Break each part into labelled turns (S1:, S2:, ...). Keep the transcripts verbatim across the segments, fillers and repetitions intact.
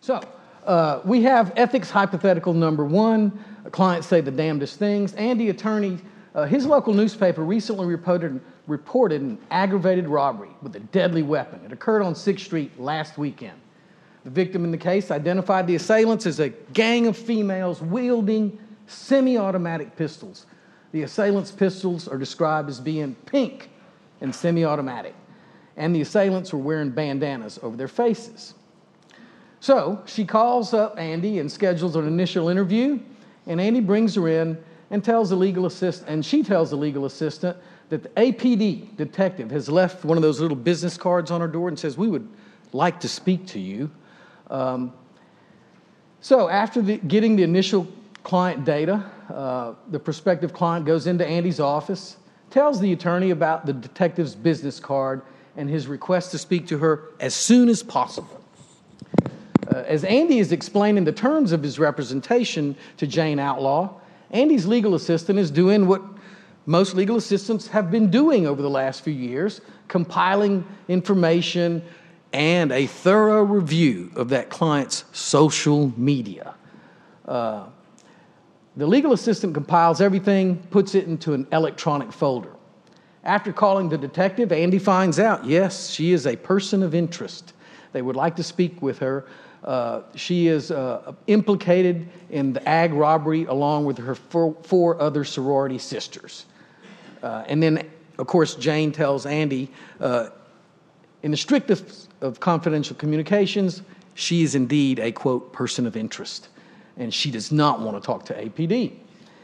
S1: So uh, we have ethics hypothetical number one. Clients say the damnedest things. Andy, attorney, uh, his local newspaper recently reported, reported an aggravated robbery with a deadly weapon. It occurred on sixth street last weekend. The victim in the case identified the assailants as a gang of females wielding semi-automatic pistols. The assailants' pistols are described as being pink and semi-automatic, and the assailants were wearing bandanas over their faces. So she calls up Andy and schedules an initial interview, and Andy brings her in and tells the legal assistant, and she tells the legal assistant that the A P D detective has left one of those little business cards on her door and says, "We would like to speak to you." Um, so after the, getting the initial client data, uh, the prospective client goes into Andy's office, tells the attorney about the detective's business card and his request to speak to her as soon as possible. Uh, as Andy is explaining the terms of his representation to Jane Outlaw, Andy's legal assistant is doing what most legal assistants have been doing over the last few years, compiling information and a thorough review of that client's social media. Uh, the legal assistant compiles everything, puts it into an electronic folder. After calling the detective, Andy finds out, yes, she is a person of interest. They would like to speak with her. Uh, she is uh, implicated in the ag robbery along with her four, four other sorority sisters. Uh, and then, of course, Jane tells Andy, uh, in the strictest of confidential communications, she is indeed a, quote, person of interest, and she does not want to talk to A P D.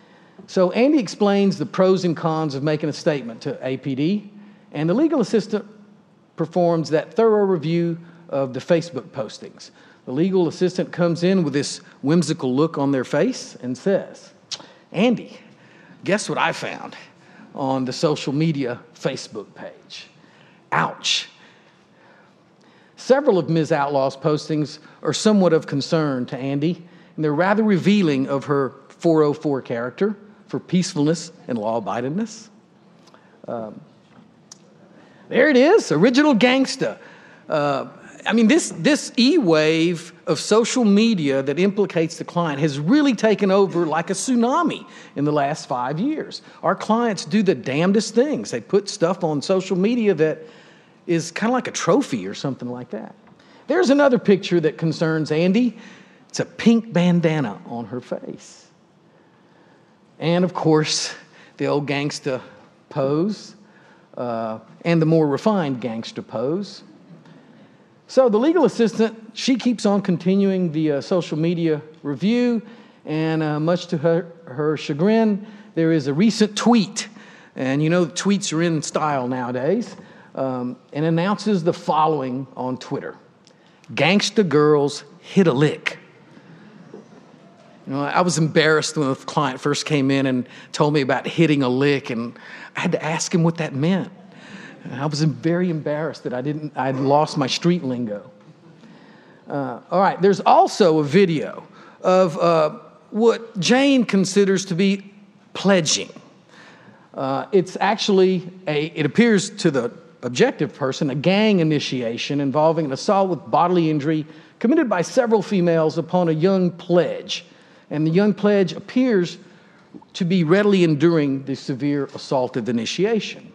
S1: So Andy explains the pros and cons of making a statement to A P D, and the legal assistant performs that thorough review of the Facebook postings. The legal assistant comes in with this whimsical look on their face and says, "Andy, guess what I found on the social media Facebook page? Ouch." Several of Miz Outlaw's postings are somewhat of concern to Andy, and they're rather revealing of her four oh four character for peacefulness and law-abidedness. Um, there it is, original gangsta. Uh, I mean, this, this E-wave of social media that implicates the client has really taken over like a tsunami in the last five years. Our clients do the damnedest things. They put stuff on social media that is kind of like a trophy or something like that. There's another picture that concerns Andy. It's a pink bandana on her face. And, of course, the old gangsta pose uh, and the more refined gangster pose. So the legal assistant, she keeps on continuing the uh, social media review, and uh, much to her, her chagrin, there is a recent tweet, and you know tweets are in style nowadays, um, and announces the following on Twitter: "Gangsta girls hit a lick." You know, I was embarrassed when the client first came in and told me about hitting a lick, and I had to ask him what that meant. I was very embarrassed that I didn't, I'd lost my street lingo. Uh, all right, there's also a video of uh, what Jane considers to be pledging. Uh, it's actually, a, it appears to the objective person, a gang initiation involving an assault with bodily injury committed by several females upon a young pledge. And the young pledge appears to be readily enduring the severe assaultive initiation.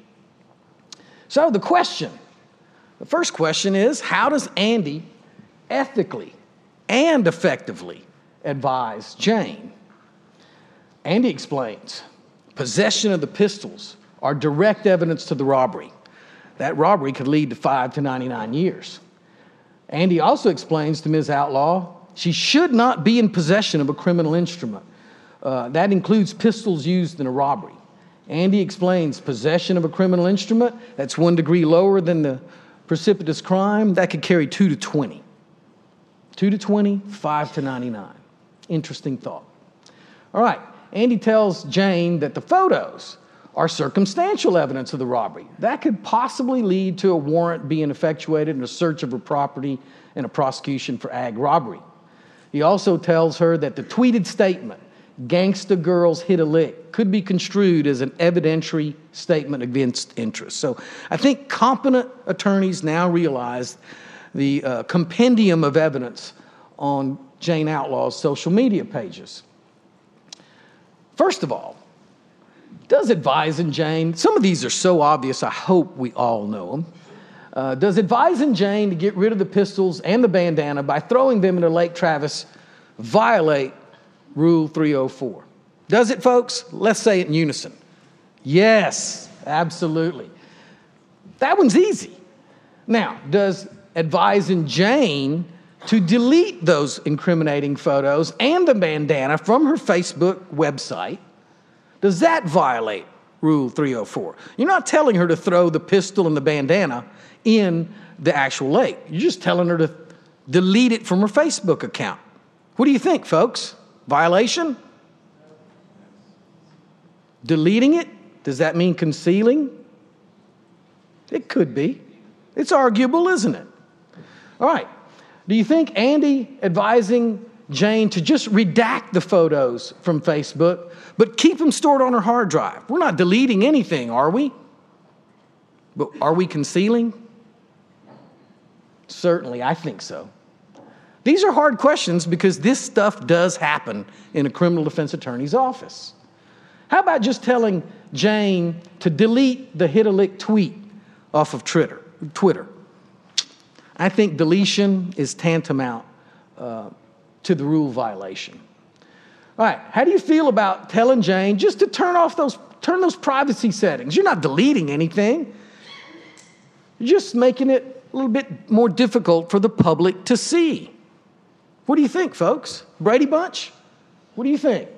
S1: So the question, the first question is, how does Andy ethically and effectively advise Jane? Andy explains, possession of the pistols are direct evidence to the robbery. That robbery could lead to five to ninety-nine years. Andy also explains to Miz Outlaw she should not be in possession of a criminal instrument. Uh, that includes pistols used in a robbery. Andy explains possession of a criminal instrument, that's one degree lower than the precipitous crime, that could carry two to twenty. two to twenty, five to ninety-nine. Interesting thought. All right, Andy tells Jane that the photos are circumstantial evidence of the robbery. That could possibly lead to a warrant being effectuated and a search of her property and a prosecution for ag robbery. He also tells her that the tweeted statement, "Gangsta girls hit a lick," could be construed as an evidentiary statement against interest. So I think competent attorneys now realize the uh, compendium of evidence on Jane Outlaw's social media pages. First of all, does advising Jane, some of these are so obvious, I hope we all know them. Uh, does advising Jane to get rid of the pistols and the bandana by throwing them into Lake Travis violate Rule three oh four? Does it, folks? Let's say it in unison. Yes, absolutely. That one's easy. Now, does advising Jane to delete those incriminating photos and the bandana from her Facebook website, does that violate Rule three oh four? You're not telling her to throw the pistol and the bandana in the actual lake. You're just telling her to delete it from her Facebook account. What do you think, folks? Violation? Deleting it? Does that mean concealing? It could be. It's arguable, isn't it? All right. Do you think Andy advising Jane to just redact the photos from Facebook, but keep them stored on her hard drive? We're not deleting anything, are we? But are we concealing? Certainly, I think so. These are hard questions because this stuff does happen in a criminal defense attorney's office. How about just telling Jane to delete the Hit a Lick tweet off of Twitter? Twitter? I think deletion is tantamount uh, to the rule violation. All right, how do you feel about telling Jane just to turn off those, turn those privacy settings? You're not deleting anything. You're just making it a little bit more difficult for the public to see. What do you think, folks? Brady Bunch? What do you think?